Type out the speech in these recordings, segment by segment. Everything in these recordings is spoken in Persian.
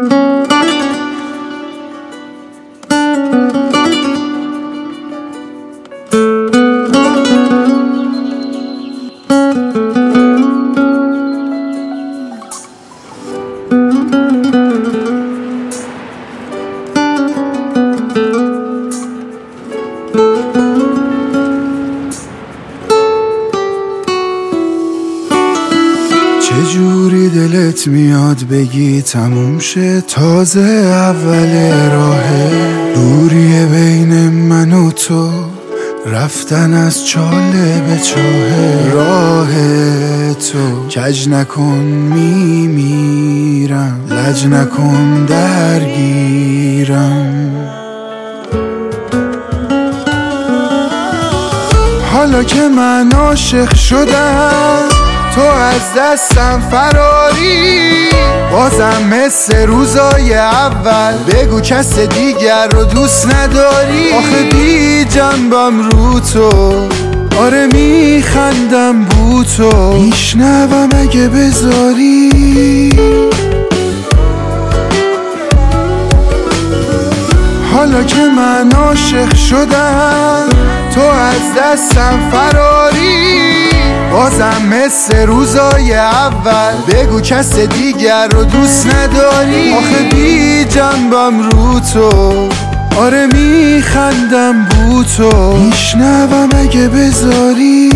چجوری دلت میاد بگی تموم شه؟ تازه اول راهه، دوریه بین من و تو، رفتن از چاله به چاهه. راه تو کج نکن میمیرم، لج نکن درگیرم. حالا که من عاشق شدم تو از دستم فراری، بازم مثل روزای اول بگو کس دیگر رو دوست نداری. آخه بی جنبم رو تو، آره میخندم بو تو، میشنوم اگه بذاری. حالا که من عاشق شدم تو از دستم فراری، بازم مثل روزای اول بگو کس دیگر رو دوست نداری. آخه بی جنبم رو تو، آره میخندم بو تو، میشنوم اگه بذاری.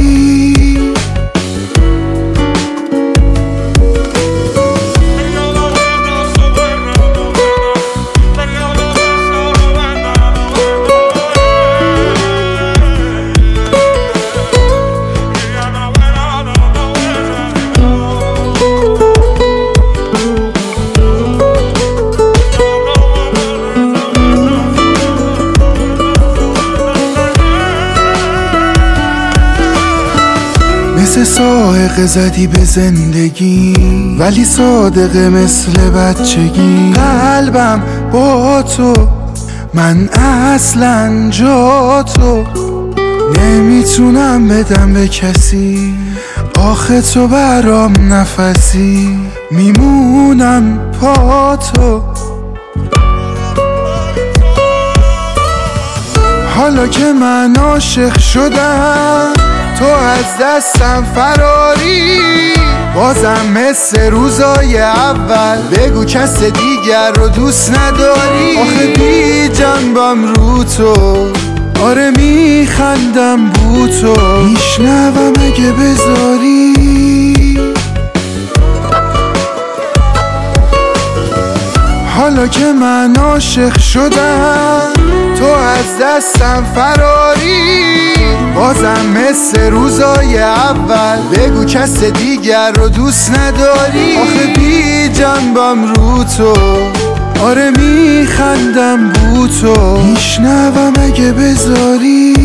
مثل صاعقه زدی به زندگی، ولی صادقه مثل بچگی. قلبم با تو، من اصلا جا تو نمیتونم بدم به کسی. آخه تو برام نفسی، میمونم پا تو. حالا که من عاشق شدم تو از دستم فراری، بازم مثل روزای اول بگو کس دیگر رو دوست نداری. آخه بی جنبم رو تو، آره میخندم بو تو، میشنوم اگه بذاری. حالا که من عاشق شدم تو از دستم فراری، بازم مثل روزای اول بگو کس دیگر رو دوست نداری. آخه بی جنبم رو تو، آره میخندم بو تو، میشنوم اگه بذاری.